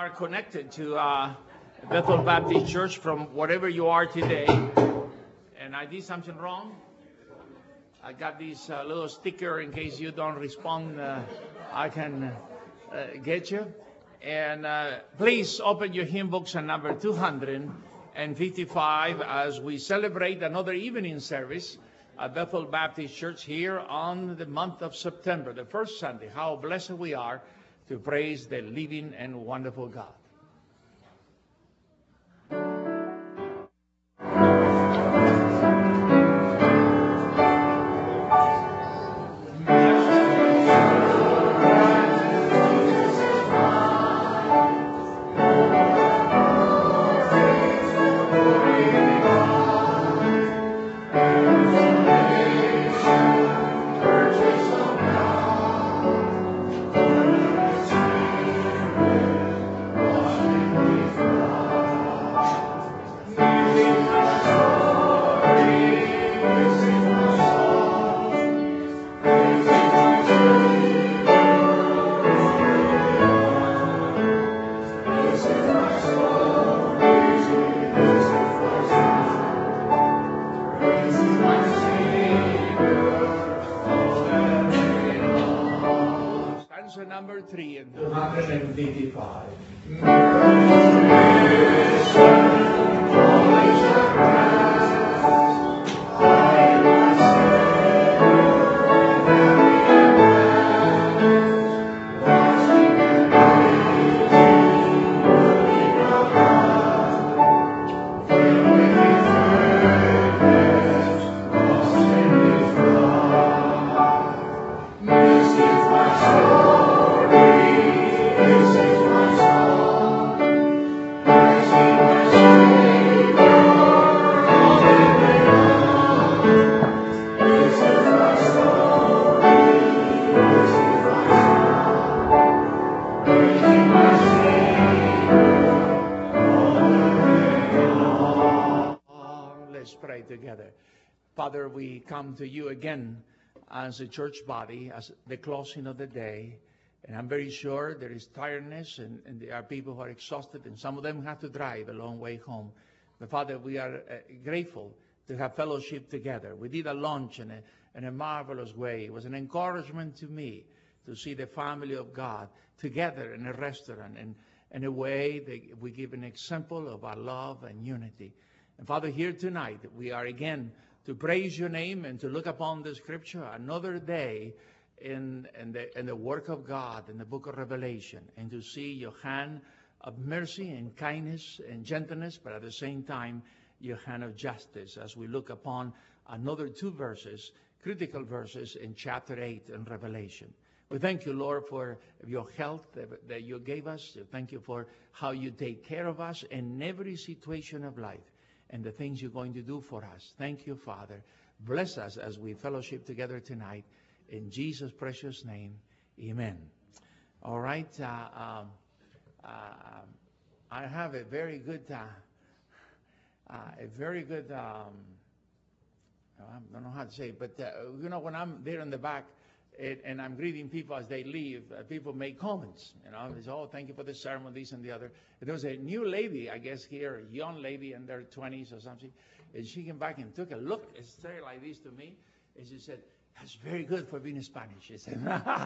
are connected to Bethel Baptist Church from wherever you are today, and I did something wrong, I got this little sticker in case you don't respond, I can get you. And please open your hymn books at number 255 as we celebrate another evening service at Bethel Baptist Church here on the month of September, the first Sunday. How blessed we are to praise the living and wonderful God. Number 3 and 255. Together. Father, we come to you again as a church body, as the closing of the day, and I'm very sure there is tiredness and there are people who are exhausted, and some of them have to drive a long way home. But Father, we are grateful to have fellowship together. We did a lunch in a marvelous way. It was an encouragement to me to see the family of God together in a restaurant, and in a way that we give an example of our love and unity. And Father, here tonight, we are again to praise your name and to look upon the scripture, another day in the work of God in the book of Revelation, and to see your hand of mercy and kindness and gentleness, but at the same time, your hand of justice as we look upon another 2 verses, critical verses in chapter 8 in Revelation. We thank you, Lord, for your health that you gave us. Thank you for how you take care of us in every situation of life, and the things you're going to do for us. Thank you, Father. Bless us as we fellowship together tonight. In Jesus' precious name, amen. All right. I have a very good, I don't know how to say it, but you know, when I'm there in the back, and I'm greeting people as they leave, people make comments, you know, they say, oh, thank you for the sermon, this and the other. And there was a new lady, I guess here, a young lady in their 20s or something, and she came back and took a look, stared like this to me, and she said, that's very good for being Spanish, she said.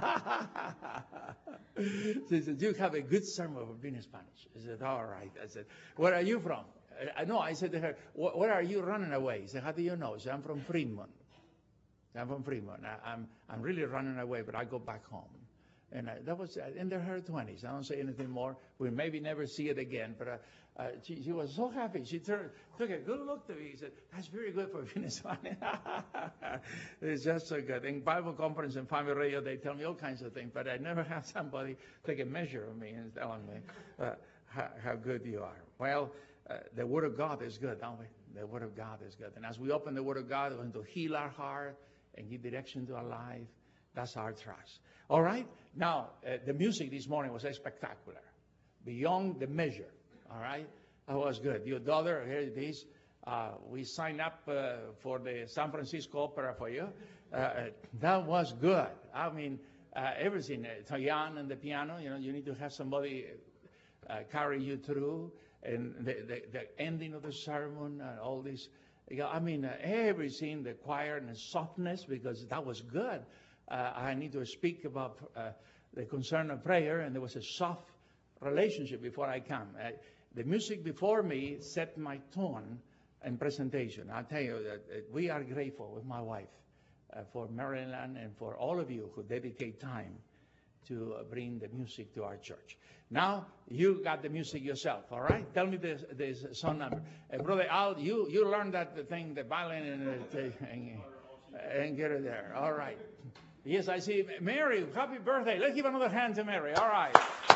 She said, you have a good sermon for being Spanish. I said, all right. I said, where are you from? I said to her, where are you running away? She said, how do you know? She said, I'm from Fremont. I'm from Fremont. I'm really running away, but I go back home. And that was in her 20s. I don't say anything more. We maybe never see it again. But she was so happy. She took a good look to me. She said, that's very good for being Spanish. It's just so good. In Bible conference and family radio, they tell me all kinds of things. But I never had somebody take a measure of me and telling me how good you are. Well, the Word of God is good, don't we? The Word of God is good. And as we open the Word of God, we're going to heal our heart and give direction to our life. That's our trust. All right? Now, the music this morning was spectacular. Beyond the measure. All right? That was good. Your daughter, here it is. We signed up for the San Francisco Opera for you. That was good. I mean, everything. Tayan and the piano, you know, you need to have somebody carry you through, and the ending of the sermon and all this. I mean, everything, the choir and the softness, because that was good. I need to speak about the concern of prayer, and there was a soft relationship before I come. The music before me set my tone and presentation. I tell you that we are grateful with my wife for Maryland and for all of you who dedicate time to bring the music to our church. Now, you got the music yourself, all right? Tell me this song number. Brother Al, you learned that thing, the violin, and get it there. All right. Yes, I see. Mary, happy birthday. Let's give another hand to Mary. All right.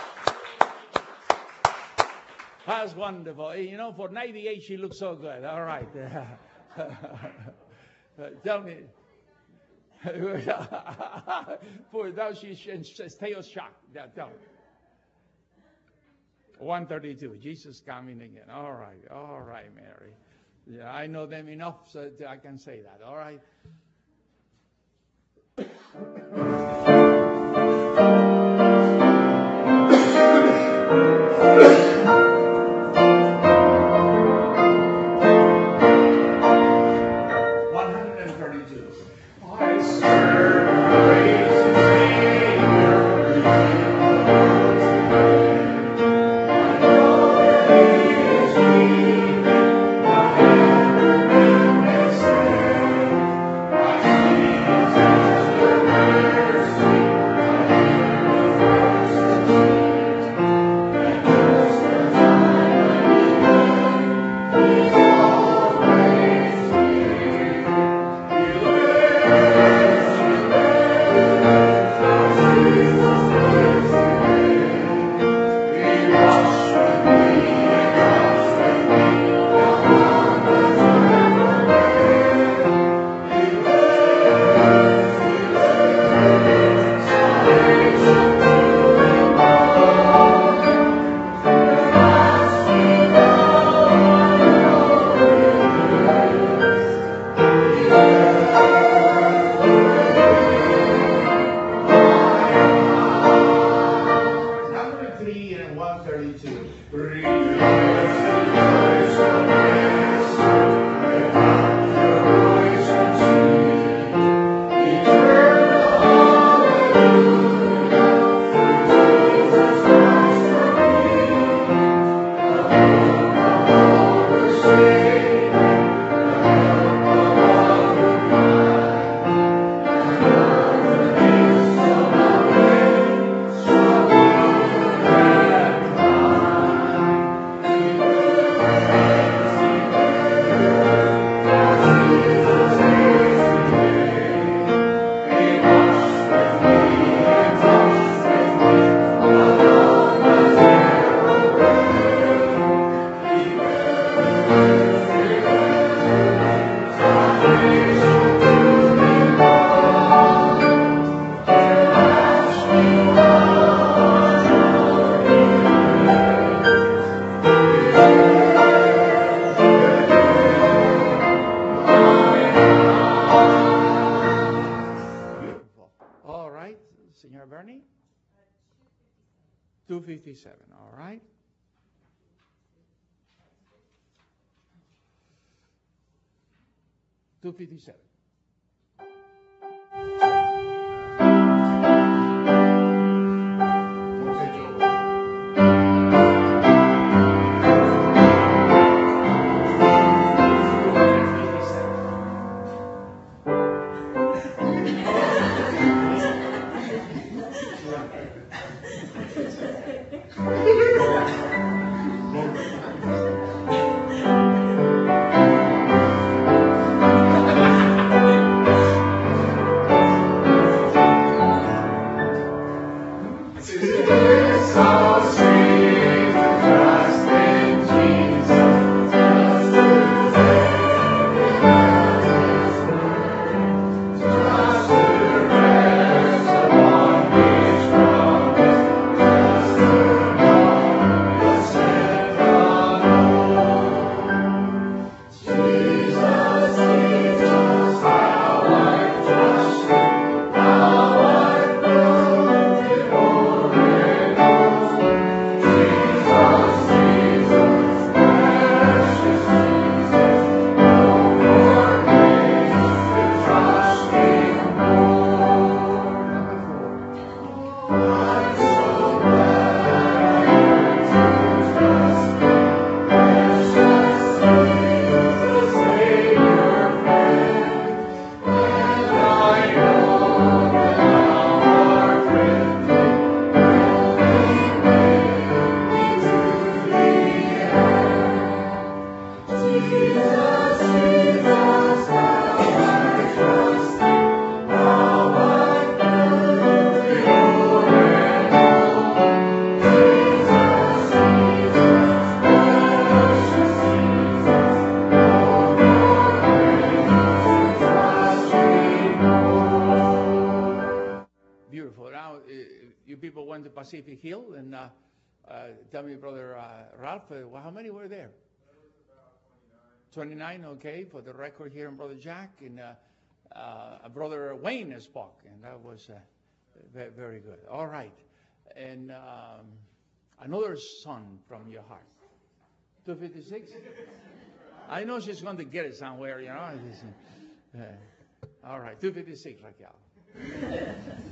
That's wonderful. You know, for 98, she looks so good. All right. Tell me. For those she still shocked. Tell me. 132. Jesus coming again. All right, Mary. Yeah, I know them enough so I can say that. All right. Senor Bernie? 257, all right. $257. Pacific Hill, and tell me, Brother Ralph, how many were there? 29, okay, for the record here, and Brother Jack, and Brother Wayne spoke, and that was very good. All right, and another song from your heart. 256? I know she's going to get it somewhere, you know. All right, 256, Raquel.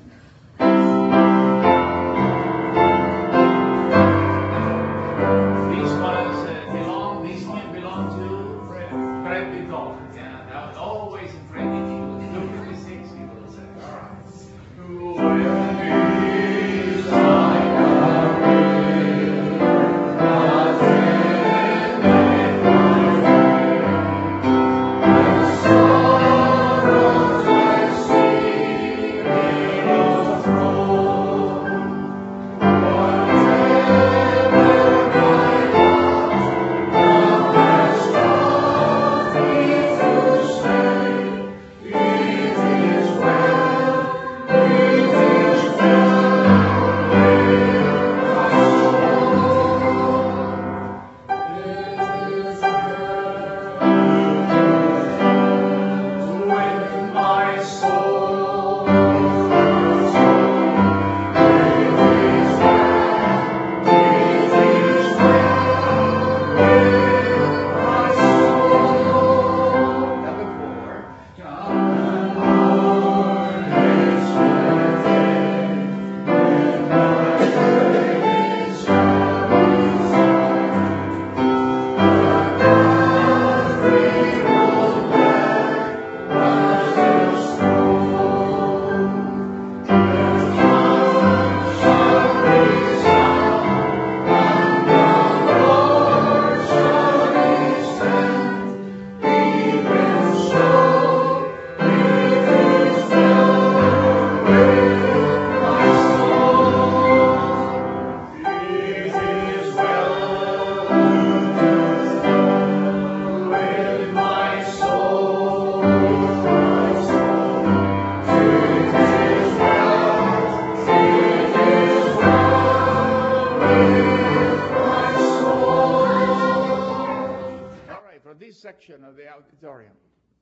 Section of the auditorium.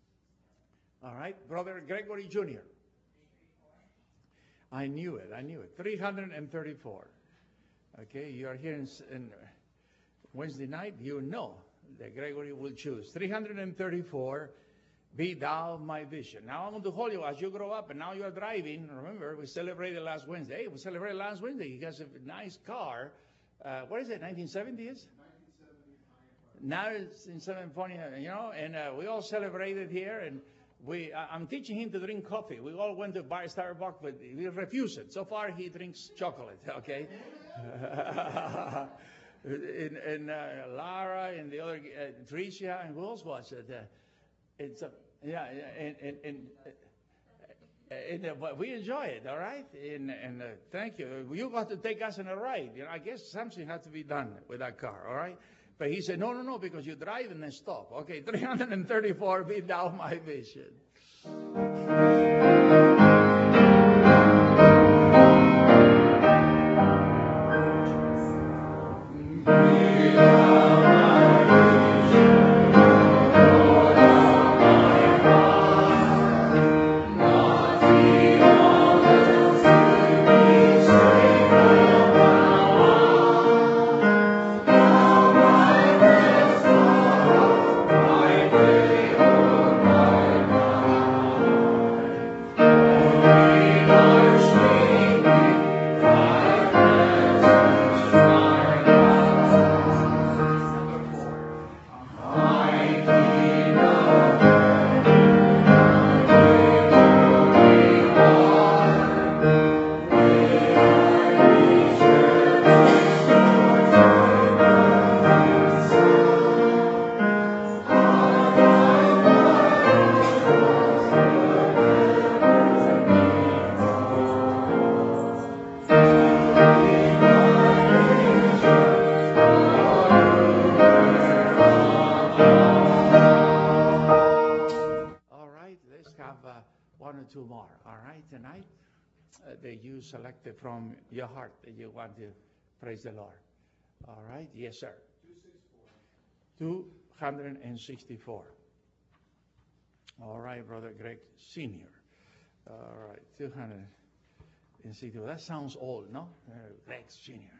All right, Brother Gregory Jr. I knew it. 334. Okay, you are here in Wednesday night. You know that Gregory will choose 334. Be thou my vision. Now I'm going to hold you as you grow up, and now you are driving. Remember, we celebrated last Wednesday. Hey, we celebrated last Wednesday. He has a nice car. What is it? 1970s? Now it's in San Antonio, you know, and we all celebrated here, and I'm teaching him to drink coffee. We all went to buy Starbucks, but he refused it. So far, he drinks chocolate, okay? and Lara and the other, Tricia, and who else was it? But we enjoy it, all right? And thank you. You got to take us on a ride. You know, I guess something has to be done with that car, all right? But he said, no, because you drive and then stop. Okay, 334, be thou my vision. you selected from your heart that you want to praise the Lord? All right. Yes, sir. 264. All right, Brother Greg Sr. All right, 264. That sounds old, no? Greg Sr.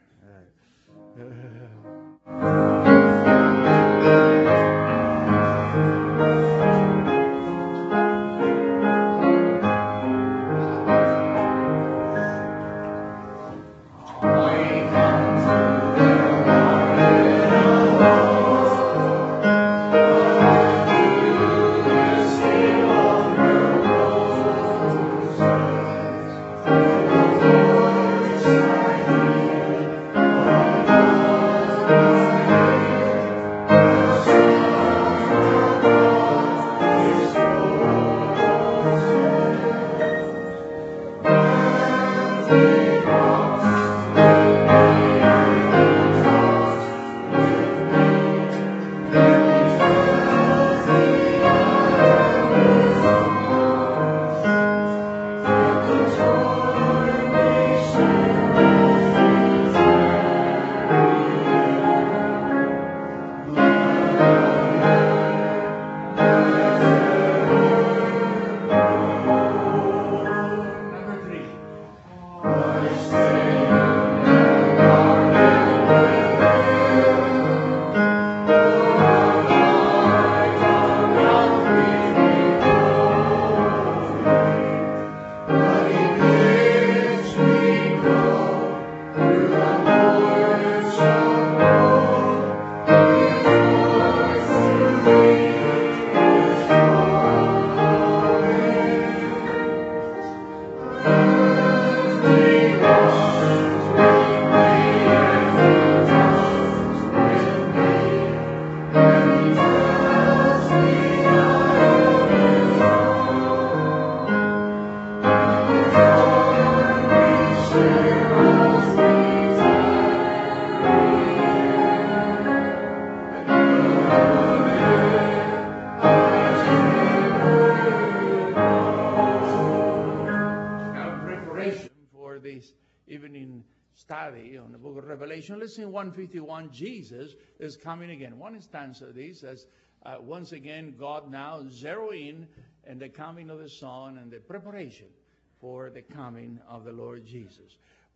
Evening study on the book of Revelation. Let's sing 151, Jesus is coming again. One stanza of this as once again God now zero in and the coming of the Son and the preparation for the coming of the Lord Jesus.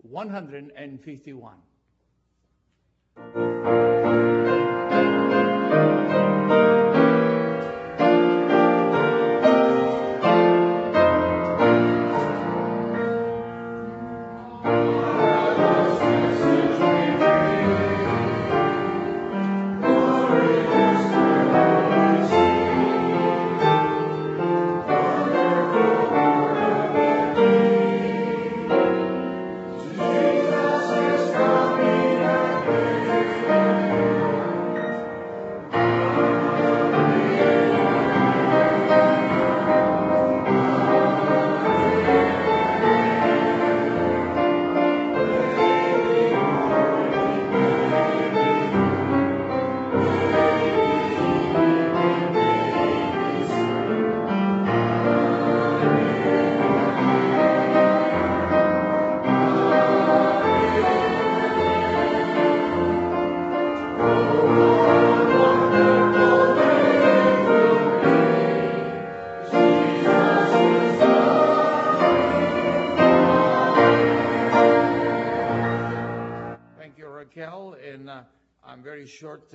151. And I'm very short.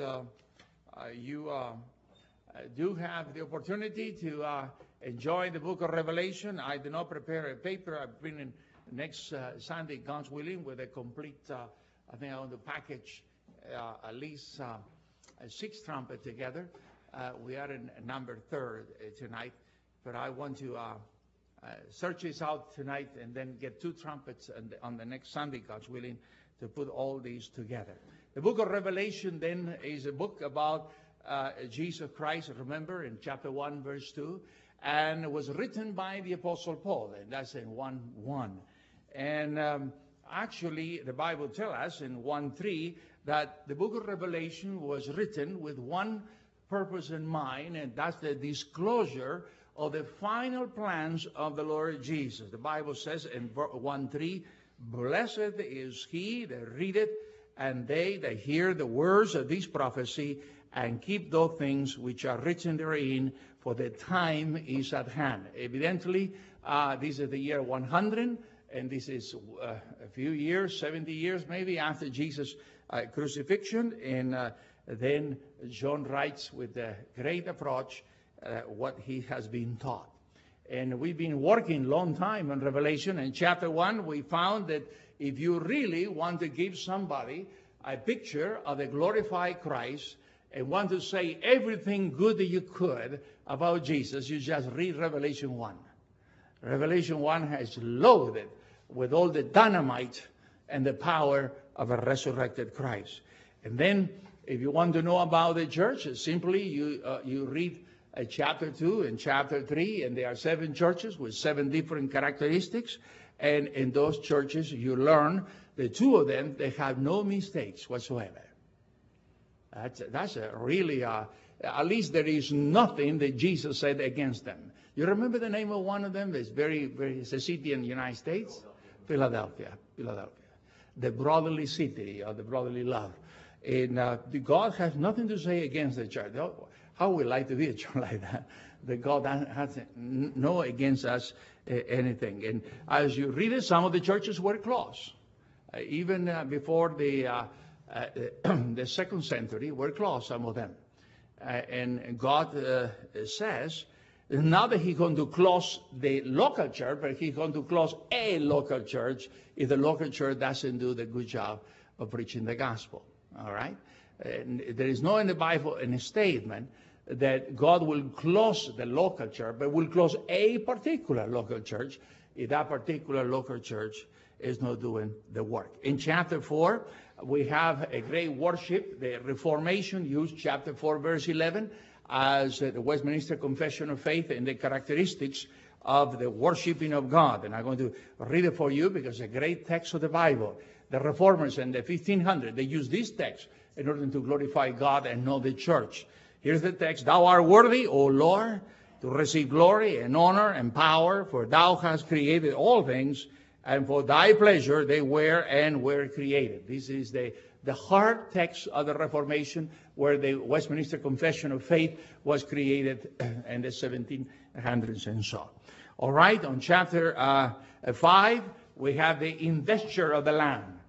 You do have the opportunity to enjoy the book of Revelation. I did not prepare a paper. I bring in next Sunday, God's willing, with a complete, I think I want to package at least 6 trumpets together. We are in number 3 tonight, but I want to search this out tonight and then get 2 trumpets on the next Sunday, God's willing, to put all these together. The book of Revelation then is a book about Jesus Christ, remember, in chapter 1, verse 2, and it was written by the Apostle Paul, and that's in 1:1. And actually, the Bible tells us in 1:3 that the book of Revelation was written with one purpose in mind, and that's the disclosure of the final plans of the Lord Jesus. The Bible says in 1:3, Blessed is he that readeth, and they that hear the words of this prophecy, and keep those things which are written therein, for the time is at hand. Evidently, this is the year 100, and this is a few years, 70 years maybe, after Jesus' crucifixion. And then John writes with a great approach what he has been taught. And we've been working a long time on Revelation. In chapter 1, we found that if you really want to give somebody a picture of the glorified Christ and want to say everything good that you could about Jesus, you just read Revelation 1. Revelation 1 has loaded with all the dynamite and the power of a resurrected Christ. And then, if you want to know about the church, simply you read chapter 2 and chapter 3, and there are 7 churches with 7 different characteristics. And in those churches, you learn the 2 of them, they have no mistakes whatsoever. That's a really, at least there is nothing that Jesus said against them. You remember the name of one of them? It's it's a city in the United States? Philadelphia. The brotherly city, or the brotherly love. And God has nothing to say against the church. How we like to be a church like that. That God has no against us anything. And as you read it, some of the churches were closed. Even before the 2nd century, were closed, some of them. And God says, now that He's going to close the local church, but He's going to close a local church if the local church doesn't do the good job of preaching the gospel. All right? And there is no in the Bible any statement that God will close the local church, but will close a particular local church if that particular local church is not doing the work. In chapter 4, we have a great worship. The Reformation used chapter 4, verse 11, as the Westminster Confession of Faith and the characteristics of the worshiping of God. And I'm going to read it for you because it's a great text of the Bible. The Reformers in the 1500s, they used this text in order to glorify God and know the church. Here's the text. Thou art worthy, O Lord, to receive glory and honor and power, for thou hast created all things, and for thy pleasure they were and were created. This is the heart text of the Reformation, where the Westminster Confession of Faith was created in the 1700s and so. All right, on chapter 5, we have the investiture of the Lamb.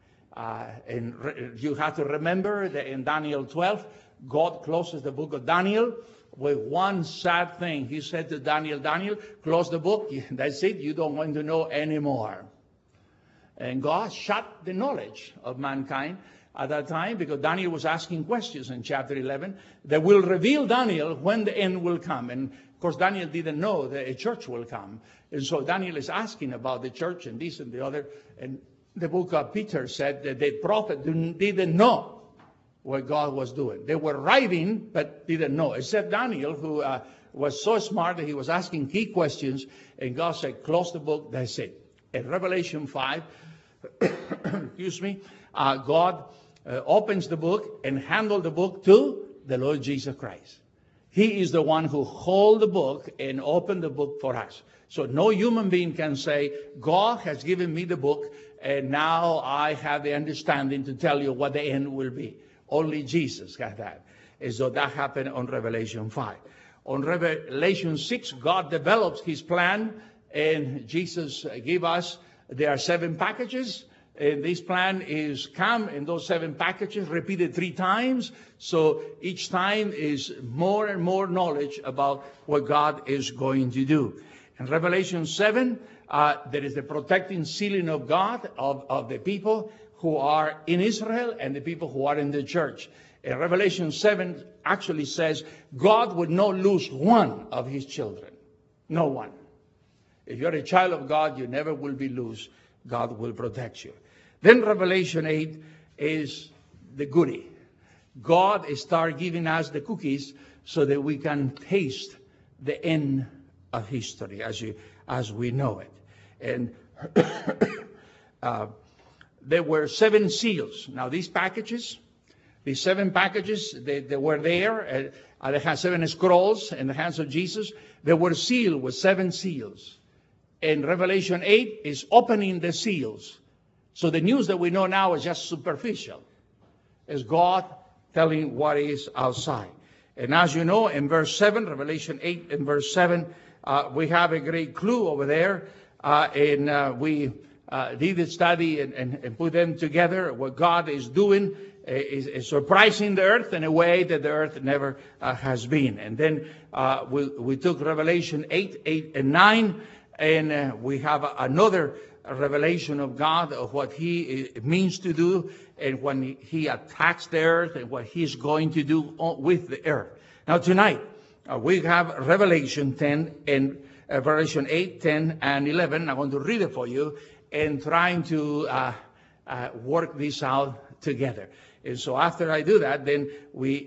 And you have to remember that in Daniel 12, God closes the book of Daniel with one sad thing. He said to Daniel, Daniel, close the book. That's it. You don't want to know anymore. And God shut the knowledge of mankind at that time, because Daniel was asking questions in chapter 11 that will reveal Daniel when the end will come. And of course, Daniel didn't know that a church will come. And so Daniel is asking about the church and this and the other. And the book of Peter said that the prophet didn't know what God was doing. They were writing, but didn't know, except Daniel, who was so smart that he was asking key questions, and God said, close the book, that's it. In Revelation 5, excuse me, God opens the book and handles the book to the Lord Jesus Christ. He is the one who holds the book and opened the book for us. So no human being can say, God has given me the book, and now I have the understanding to tell you what the end will be. Only Jesus got that. And so that happened on Revelation 5. On Revelation 6, God develops His plan, and Jesus gave us, there are 7 packages. And this plan is come in those 7 packages, repeated 3 times. So each time is more and more knowledge about what God is going to do. In Revelation 7, there is the protecting sealing of God of the people who are in Israel and the people who are in the church. And Revelation 7 actually says God would not lose one of His children. No one. If you're a child of God, you never will be lost. God will protect you. Then Revelation 8 is the goodie. God starts giving us the cookies so that we can taste the end of history as we know it. And there were 7 seals. Now these 7 packages, they were there. They had 7 scrolls in the hands of Jesus. They were sealed with 7 seals. And Revelation 8 is opening the seals. So the news that we know now is just superficial. It's God telling what is outside. And as you know, in verse 7, Revelation 8 and verse 7, we have a great clue over there. And we did a study and put them together. What God is doing is surprising the earth in a way that the earth never has been. And then we took Revelation 8 and 9, and we have another revelation of God, of what He means to do, and when He attacks the earth, and what He's going to do with the earth. Now tonight, we have Revelation 10 and Revelation 8, 10, and 11. I'm going to read it for you and trying to work this out together. And so after I do that, then we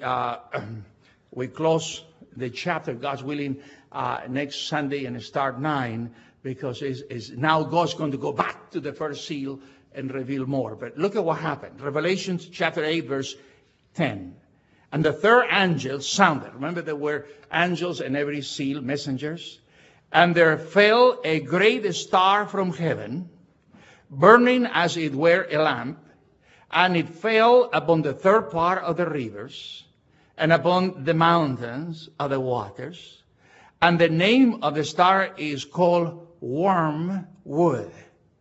close the chapter, God's willing, next Sunday and start 9, because it's now God's going to go back to the first seal and reveal more. But look at what happened. Revelation chapter 8, verse 10. And the third angel sounded. Remember, there were angels in every seal, messengers. And there fell a great star from heaven, burning as it were a lamp. And it fell upon the third part of the rivers, and upon the mountains of the waters. And the name of the star is called Wormwood.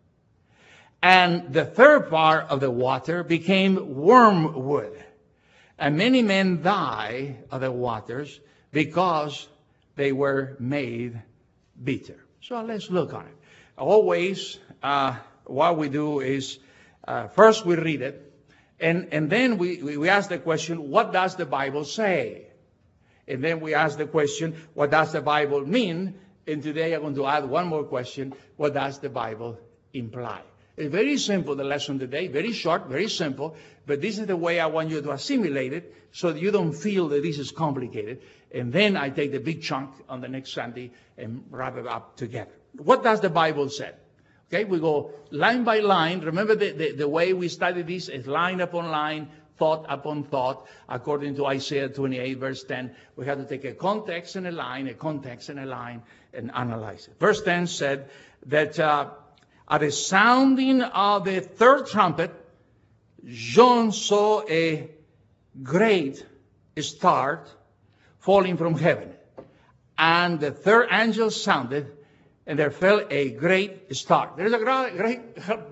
And the third part of the water became wormwood. And many men die of the waters because they were made bitter. So let's look on it. Always, what we do is, first we read it, and then we ask the question, what does the Bible say? And then we ask the question, what does the Bible mean? And today I'm going to add one more question, what does the Bible imply? It's very simple, the lesson today, very short, very simple, but this is the way I want you to assimilate it so that you don't feel that this is complicated. And then I take the big chunk on the next Sunday and wrap it up together. What does the Bible say? Okay, we go line by line. Remember the way we study this is line upon line, thought upon thought, according to Isaiah 28, verse 10. We have to take a context and a line, a context and a line, and analyze it. Verse 10 said that at the sounding of the third trumpet, John saw a great star falling from heaven. And the third angel sounded, and there fell a great star. There's a great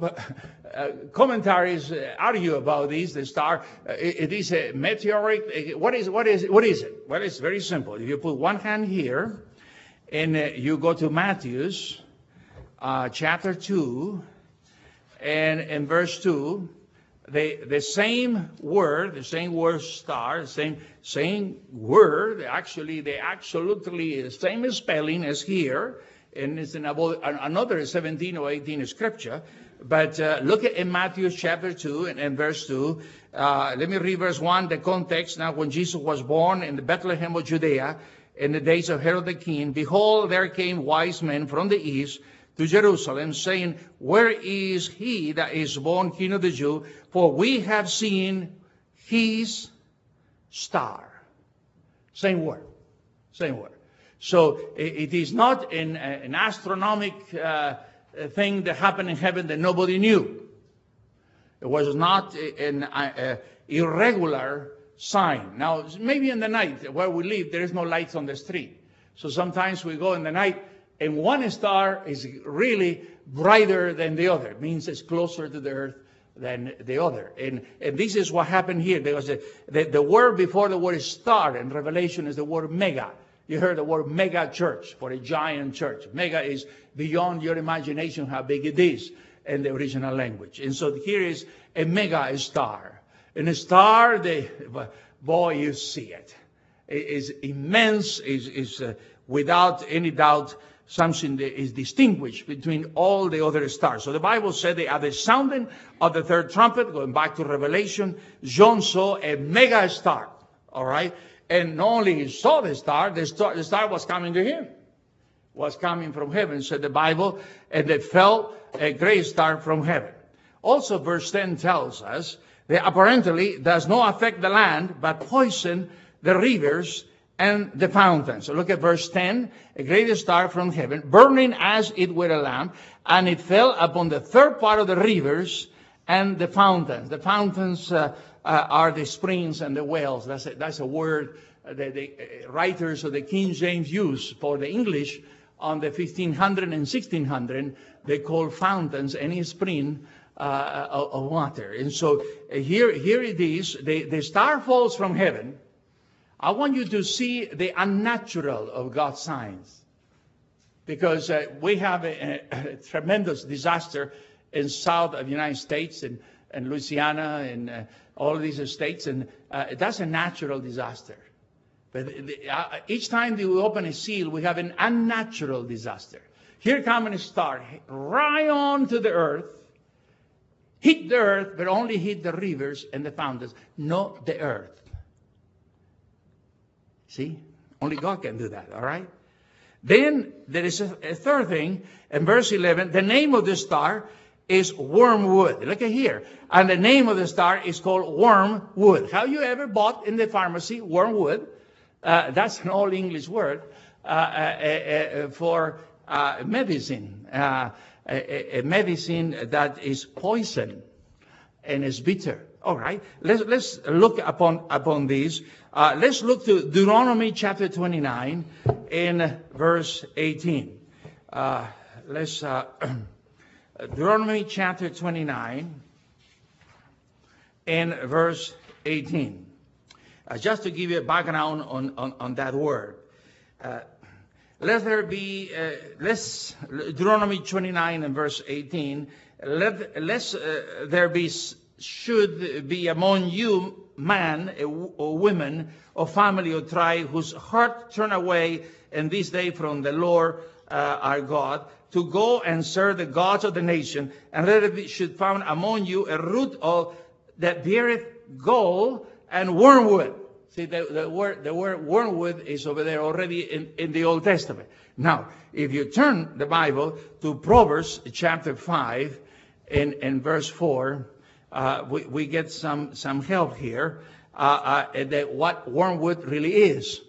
commentaries argue about this. The star, it is a meteoric. What is it? Well, it's very simple. If you put one hand here, and you go to Matthew's chapter 2, and in verse 2, the same word star, the same word, actually the absolutely same spelling as here. And it's in another 17 or 18 scripture. But look at in Matthew chapter 2 and verse 2. Let me read verse 1, the context. Now when Jesus was born in the Bethlehem of Judea, in the days of Herod the king, behold, there came wise men from the east to Jerusalem, saying, where is he that is born King of the Jews? For we have seen his star. Same word. Same word. So it is not an astronomical thing that happened in heaven that nobody knew. It was not an irregular sign. Now, maybe in the night where we live, there is no lights on the street. So sometimes we go in the night, and one star is really brighter than the other. It means it's closer to the earth than the other. And this is what happened here. There was the word before the word star in Revelation is the word mega. You heard the word mega church for a giant church. Mega is beyond your imagination how big it is in the original language. And so here is a mega star. And a star, boy, you see it. It is immense, is without any doubt something that is distinguished between all the other stars. So the Bible said that at the sounding of the third trumpet, going back to Revelation, John saw a mega star. All right? And not only he saw the star was coming to him. Was coming from heaven, said the Bible, and it fell a great star from heaven. Also, verse 10 tells us that apparently does not affect the land, but poison the rivers and the fountains. So look at verse 10. A great star from heaven, burning as it were a lamp, and it fell upon the third part of the rivers, and the fountains. The fountains are the springs and the wells. That's a word that the writers of the King James use for the English on the 1500 and 1600. They call fountains any spring of water. And so here it is. The star falls from heaven. I want you to see the unnatural of God's signs. Because we have a tremendous disaster in south of the United States and Louisiana and all of these states. And that's a natural disaster. But each time that we open a seal, we have an unnatural disaster. Here comes a star right on to the earth. Hit the earth, but only hit the rivers and the fountains, not the earth. See? Only God can do that, all right? Then there is a third thing. In verse 11, the name of the star is wormwood. Look at here. And the name of the star is called wormwood. Have you ever bought in the pharmacy wormwood? That's an old English word for medicine. A medicine that is poison and is bitter. All right, let's look upon these. Let's look to Deuteronomy chapter 29 in verse 18. Deuteronomy chapter 29 in verse 18. Just to give you a background on that word. Let there be, Deuteronomy 29 and verse 18, should be among you man or woman or family or tribe whose heart turn away in this day from the Lord our God to go and serve the gods of the nation, and let it should found among you a root of that beareth gall and wormwood. See, the word wormwood is over there already in the Old Testament. Now, if you turn the Bible to Proverbs chapter 5 in verse 4, we get some help here that what wormwood really is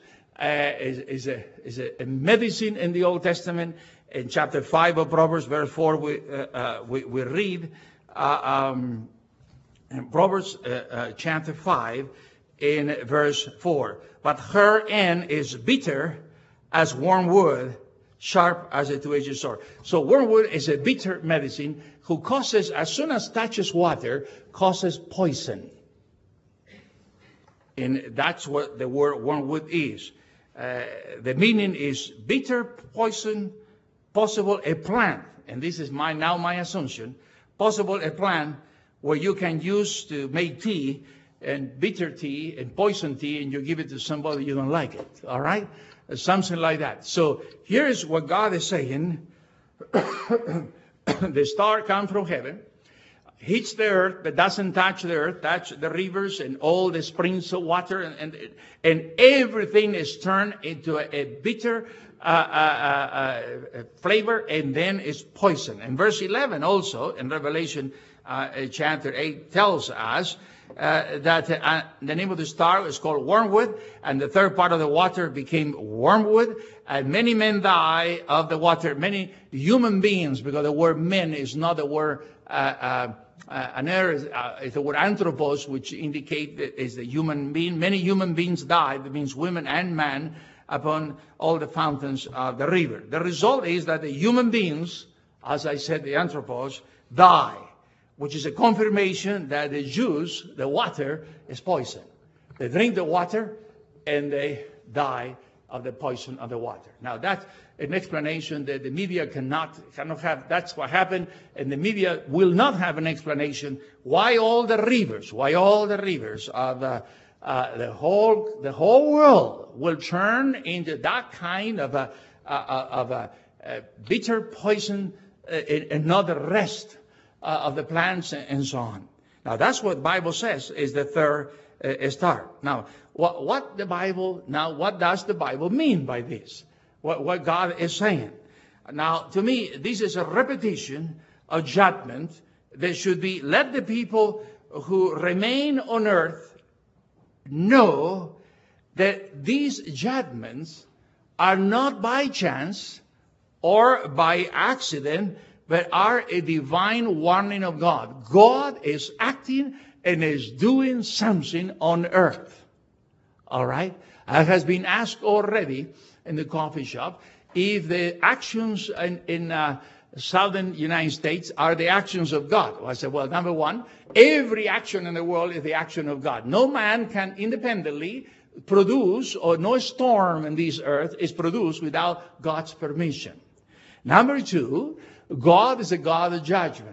a medicine in the Old Testament. In chapter 5 of Proverbs, verse 4, we read in Proverbs chapter 5 in verse 4. But her end is bitter as wormwood, sharp as a two-edged sword. So wormwood is a bitter medicine who causes, as soon as touches water, causes poison. And that's what the word wormwood is. The meaning is bitter, poison, possible a plant. And this is my assumption. Possible a plant where you can use to make tea, and bitter tea and poison tea, and you give it to somebody you don't like it. All right? Something like that. So here's what God is saying. The star comes from heaven, hits the earth, but doesn't touch the earth, touch the rivers and all the springs of water, and everything is turned into a bitter flavor, and then it's poison. And verse 11 also in Revelation chapter 8 tells us that the name of the star is called wormwood, and the third part of the water became wormwood, and many men die of the water, many human beings, because the word men is not the word it's the word anthropos, which indicate that is the human being. Many human beings died, that means women and men, upon all the fountains of the river. The result is that the human beings, as I said, the anthropos, die, which is a confirmation that the Jews, the water is poison. They drink the water and they die of the poison of the water. Now that's an explanation that the media cannot have. That's what happened, and the media will not have an explanation why all the rivers of the whole world will turn into that kind of a bitter poison and not the rest of the plants and so on. Now that's what the Bible says is the third star. Now what does the Bible mean by this? What God is saying? Now to me this is a repetition of judgment that should be let the people who remain on earth know that these judgments are not by chance or by accident, but are a divine warning of God. God is acting and is doing something on earth. All right? It has been asked already in the coffee shop if the actions in southern United States are the actions of God. Well, I said, well, number one, every action in the world is the action of God. No man can independently produce, or no storm in this earth is produced without God's permission. Number two, God is a God of judgment.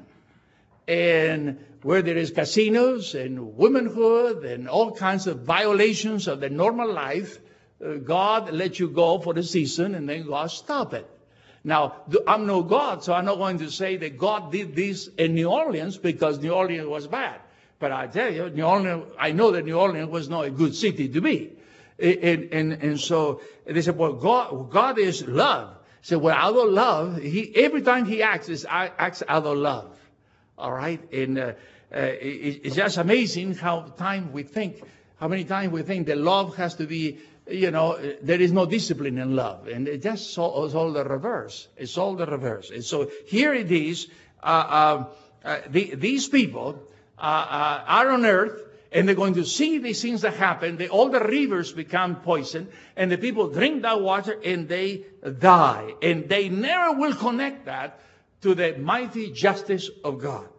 And where there is casinos and womanhood and all kinds of violations of the normal life, God lets you go for the season and then God stop it. Now, I'm no God, so I'm not going to say that God did this in New Orleans because New Orleans was bad. But I tell you, New Orleans, I know that New Orleans was not a good city to be. And so they said, well, God is love. So well, out of love, every time he acts acts out of love. All right? And it's just amazing how many times we think that love has to be, there is no discipline in love. And it's all the reverse. It's all the reverse. And so here it is. These people are on earth, and they're going to see these things that happen. All the rivers become poison, and the people drink that water, and they die. And they never will connect that to the mighty justice of God.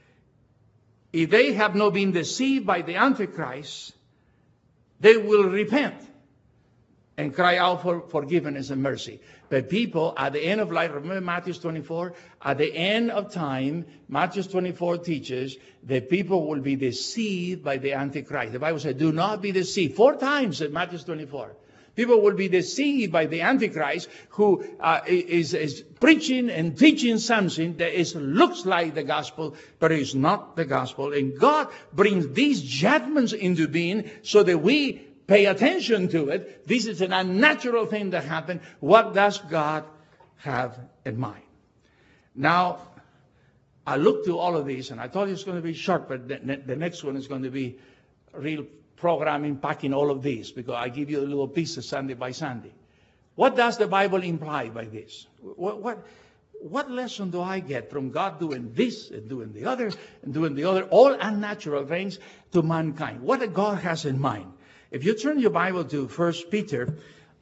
If they have not been deceived by the Antichrist, they will repent and cry out for forgiveness and mercy. But people at the end of life, remember Matthew 24? At the end of time, Matthew 24 teaches that people will be deceived by the Antichrist. The Bible says, do not be deceived. 4 times in Matthew 24. People will be deceived by the Antichrist, who is preaching and teaching something that looks like the gospel, but is not the gospel. And God brings these judgments into being so that we pay attention to it. This is an unnatural thing that happened. What does God have in mind? Now, I looked to all of these, and I thought it was going to be short, but the next one is going to be real programming, packing all of these, because I give you a little piece Sunday by Sunday. What does the Bible imply by this? What lesson do I get from God doing this and doing the other and doing the other, all unnatural things to mankind? What God has in mind? If you turn your Bible to 2 Peter,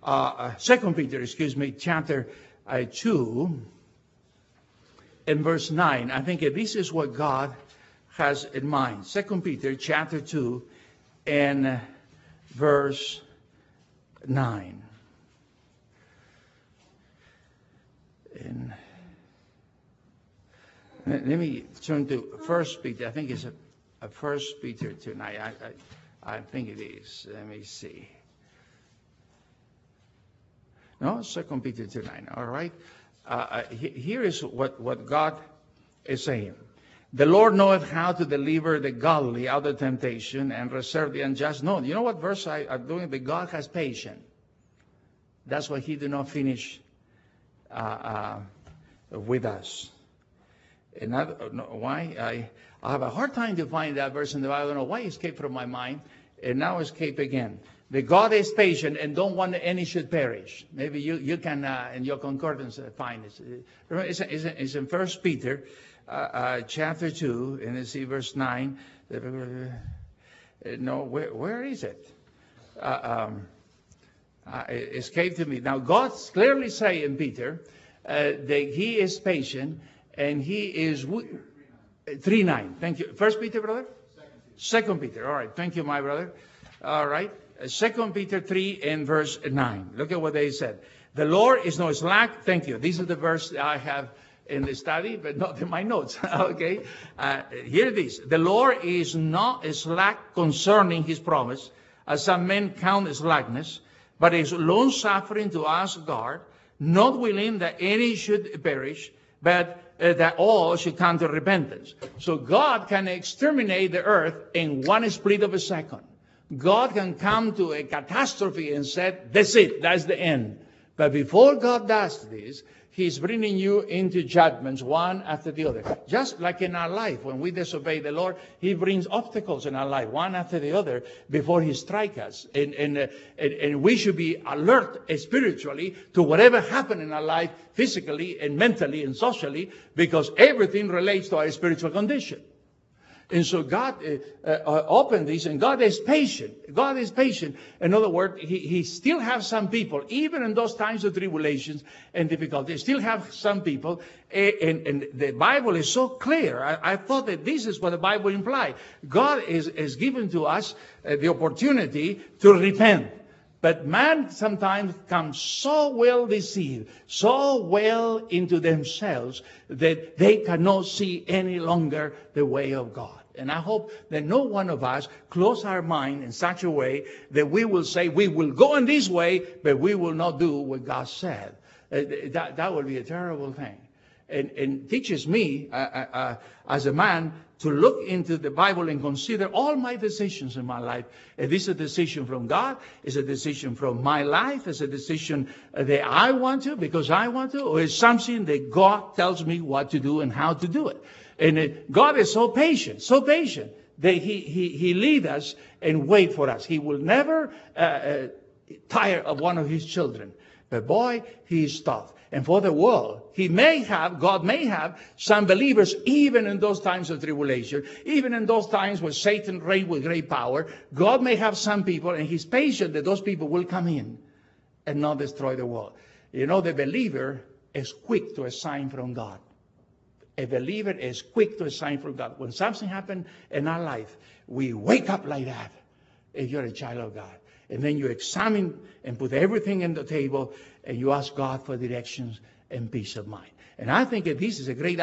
chapter 2, and verse 9, I think this is what God has in mind. 2 Peter, chapter 2, and verse 9. And let me turn to 1 Peter. I think it's a 1 Peter 2. I think it is. Let me see. No, 2 Peter 2:9. All right. Here is what God is saying. The Lord knoweth how to deliver the godly out of temptation and reserve the unjust. No, you know what verse I'm doing? That God has patience. That's why he did not finish with us. And why? I have a hard time to find that verse in the Bible. I don't know why it escaped from my mind, and now escape again. The God is patient and don't want that any should perish. Maybe you can, in your concordance, find it. It's in 1 Peter chapter 2, and you see verse 9. No, where is it? It escaped to me. Now, God clearly saying in Peter that he is patient, and he is 3:9. Thank you. 1 Peter, brother? 2 Peter. All right. Thank you, my brother. All right. 2 Peter 3 and verse 9. Look at what they said. The Lord is no slack. Thank you. This is the verse I have in the study, but not in my notes. Okay. Here it is. The Lord is not slack concerning his promise, as some men count slackness, but is long suffering to us guard, not willing that any should perish, but that all should come to repentance. So God can exterminate the earth in one split of a second. God can come to a catastrophe and say, that's it, that's the end. But before God does this, He's bringing you into judgments one after the other. Just like in our life, when we disobey the Lord, He brings obstacles in our life, one after the other, before He strikes us. And we should be alert spiritually to whatever happened in our life, physically and mentally and socially, because everything relates to our spiritual condition. And so God opened this, and God is patient. God is patient. In other words, He still has some people, even in those times of tribulations and difficulties, still have some people. And the Bible is so clear. I thought that this is what the Bible implies. God is given to us the opportunity to repent. But man sometimes comes so well deceived, so well into themselves, that they cannot see any longer the way of God. And I hope that no one of us close our mind in such a way that we will say we will go in this way, but we will not do what God said. That would be a terrible thing. And teaches me as a man to look into the Bible and consider all my decisions in my life. Is this a decision from God? Is it a decision from my life? Is it a decision that I want to, because I want to? Or is it something that God tells me what to do and how to do it? And God is so patient that He leads us and wait for us. He will never tire of one of His children. But boy, He is tough. And for the world, God may have some believers, even in those times of tribulation, even in those times where Satan reigned with great power, God may have some people, and He's patient that those people will come in and not destroy the world. You know, the believer is quick to a sign from God. A believer is quick to a sign from God. When something happens in our life, we wake up like that if you're a child of God. And then you examine and put everything on the table, and you ask God for directions and peace of mind. And I think that this is a great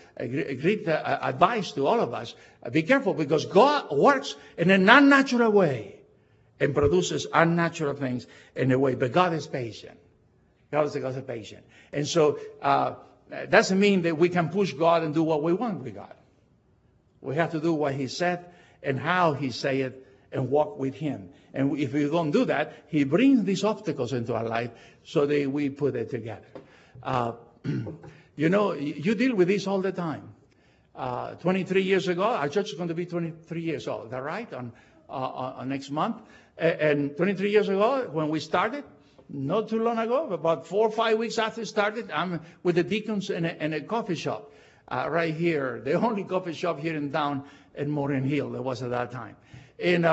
advice to all of us. Be careful, because God works in an unnatural way and produces unnatural things in a way. But God is patient. God is a God of patience. And so doesn't mean that we can push God and do what we want with God. We have to do what He said and how He said it, and walk with Him. And if we don't do that, He brings these obstacles into our life so that we put it together. You know, you deal with this all the time. 23 years ago, our church is going to be 23 years old. Is that right? On next month. And 23 years ago, when we started, not too long ago, about 4 or 5 weeks after it started, I'm with the deacons in a coffee shop right here. The only coffee shop here in town in Morin Hill there was at that time. And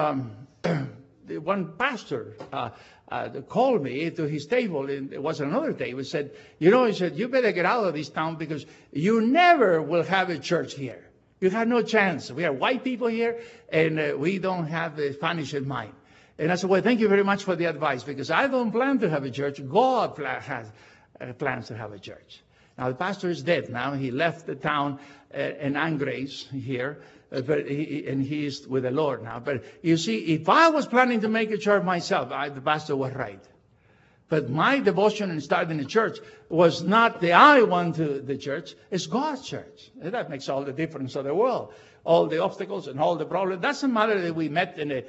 one pastor called me to his table, and it was another day. He said, you better get out of this town, because you never will have a church here. You have no chance. We are white people here, and we don't have the Spanish in mind. And I said, well, thank you very much for the advice, because I don't plan to have a church. God has plans to have a church. Now, the pastor is dead now. He left the town in Angres here. But he is with the Lord now. But you see, if I was planning to make a church myself, the pastor was right. But my devotion in starting a church was not that I want to the church. It's God's church. And that makes all the difference of the world. All the obstacles and all the problems. It doesn't matter that we met in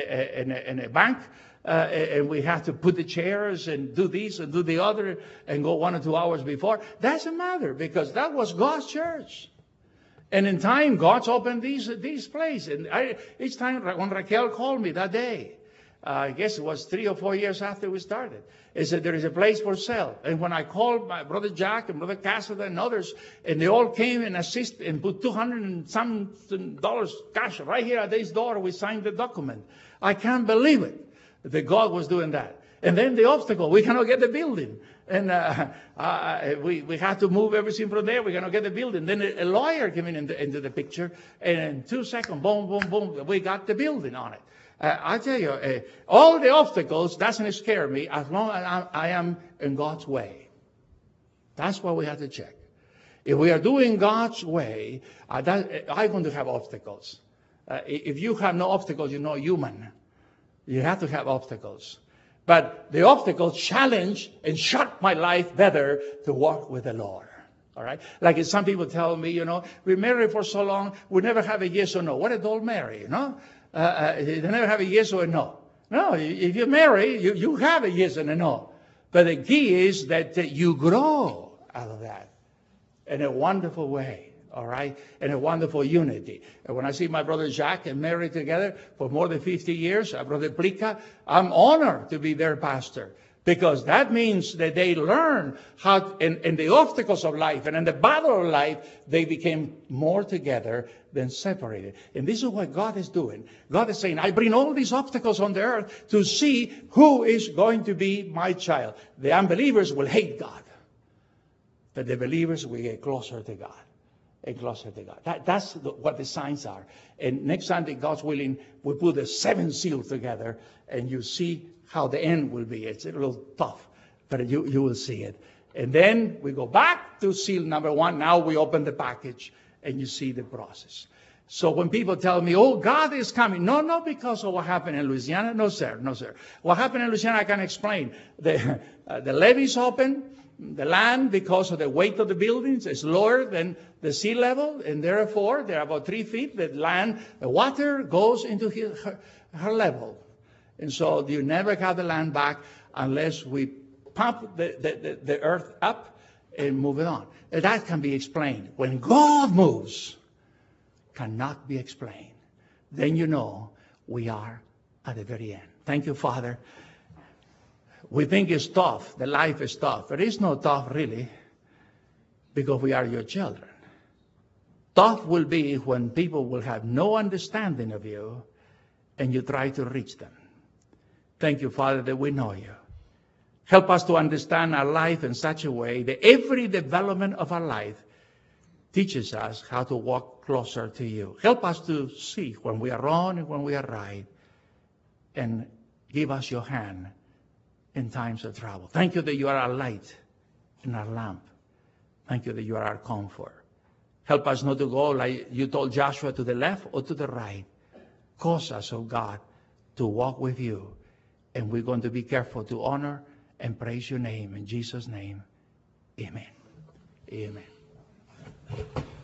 a bank and we have to put the chairs and do this and do the other and go 1 or 2 hours before. Doesn't matter, because that was God's church. And in time, God's opened these places. And each time when Raquel called me that day, I guess it was 3 or 4 years after we started, he said, there is a place for sale. And when I called my brother Jack and brother Cassidy and others, and they all came and assisted and put $200 and something cash right here at this door, we signed the document. I can't believe it that God was doing that. And then the obstacle, we cannot get the building. And we had to move everything from there. We're going to get the building. Then a lawyer came into the picture. And in 2 seconds, boom, boom, boom, we got the building on it. I tell you, all the obstacles doesn't scare me as long as I am in God's way. That's what we have to check. If we are doing God's way, I'm going to have obstacles. If you have no obstacles, you're not human. You have to have obstacles. But the obstacles challenge and shut my life better to walk with the Lord. All right? Like some people tell me, we married for so long, we never have a yes or no. What a dull marry, They never have a yes or a no. No, if you marry, you have a yes and a no. But the key is that you grow out of that in a wonderful way, all right, in a wonderful unity. And when I see my brother Jack and Mary together for more than 50 years, brother Plica, I'm honored to be their pastor. Because that means that they learn how, in the obstacles of life and in the battle of life, they became more together than separated. And this is what God is doing. God is saying, I bring all these obstacles on the earth to see who is going to be my child. The unbelievers will hate God. But the believers will get closer to God. And closer to God. That's what the signs are. And next Sunday, God's willing, we'll put the 7 seals together and you see how the end will be. It's a little tough, but you will see it. And then we go back to seal number 1. Now we open the package and you see the process. So when people tell me, oh, God is coming. No, not because of what happened in Louisiana. No, sir. No, sir. What happened in Louisiana, I can explain. The levees open. The land, because of the weight of the buildings, is lower than the sea level, and therefore they're about 3 feet. The water goes into her level. And so you never have the land back unless we pump the earth up and move it on. And that can be explained. When God moves, cannot be explained. Then you know we are at the very end. Thank you, Father. We think it's tough. The life is tough. It is not tough, really, because we are your children. Tough will be when people will have no understanding of you and you try to reach them. Thank you, Father, that we know you. Help us to understand our life in such a way that every development of our life teaches us how to walk closer to you. Help us to see when we are wrong and when we are right, and give us your hand in times of trouble. Thank you that you are our light and our lamp. Thank you that you are our comfort. Help us not to go like you told Joshua, to the left or to the right. Cause us, oh God, to walk with you. And we're going to be careful to honor and praise your name. In Jesus' name, amen. Amen.